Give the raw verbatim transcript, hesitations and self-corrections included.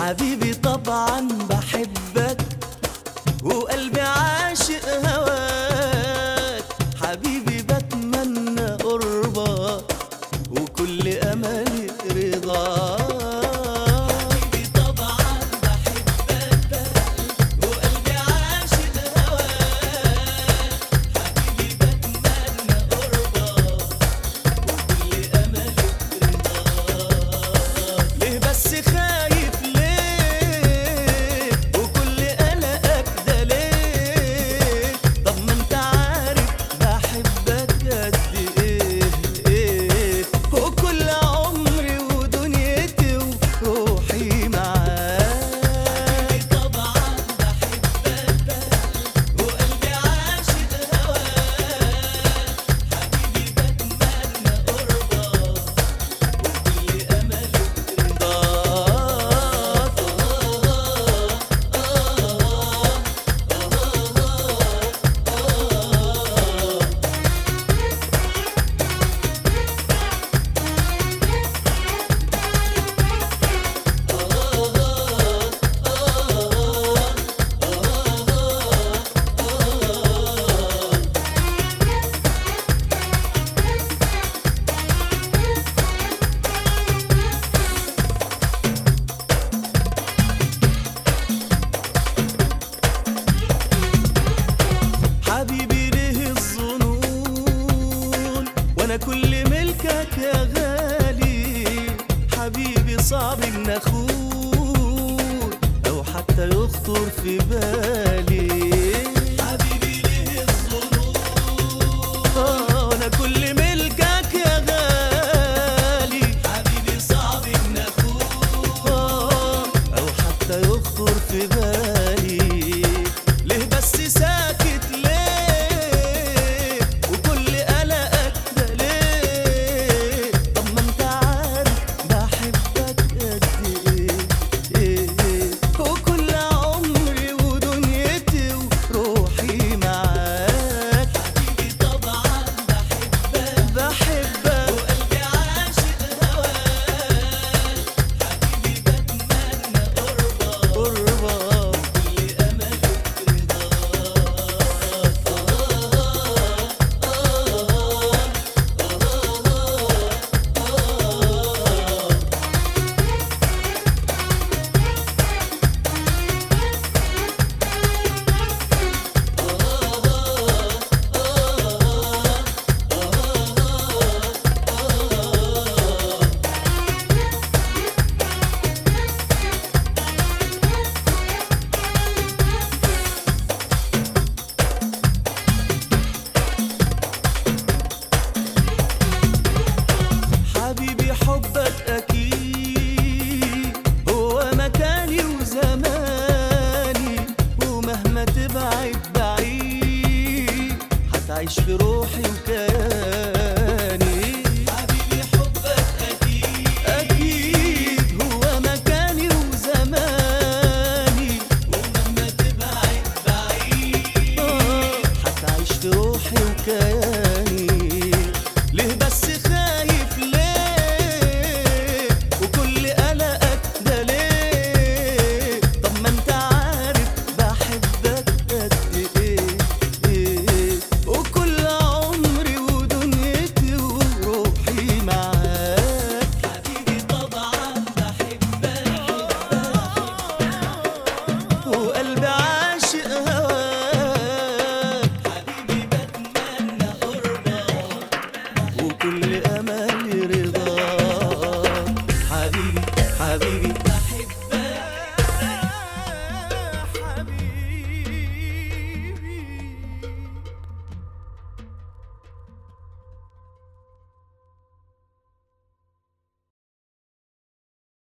حبيبي طبعا بحبك وقلبي عاشق هواك، حبيبي بتمنى قربك وكل املي رضاك. حبيبي طبعا بحبك وقلبي عاشق هواك، حبيبي بتمنى قربك وكل املي رضاك. ليه بس خايف ليه وكل قلقك ده ليه؟ طب ما انت عارف بحبك قد ايه ايه، وكل عمري ودنيتي وروحي معاك. طبعا بحبك وقلبي عاشق هواك، حبيبي بتمنى قربك وكل املي حبيبي ليه الظنون وانا كل ملكك يا غالي، حبيبي صعب ان اخون او حتى يخطر في بالي.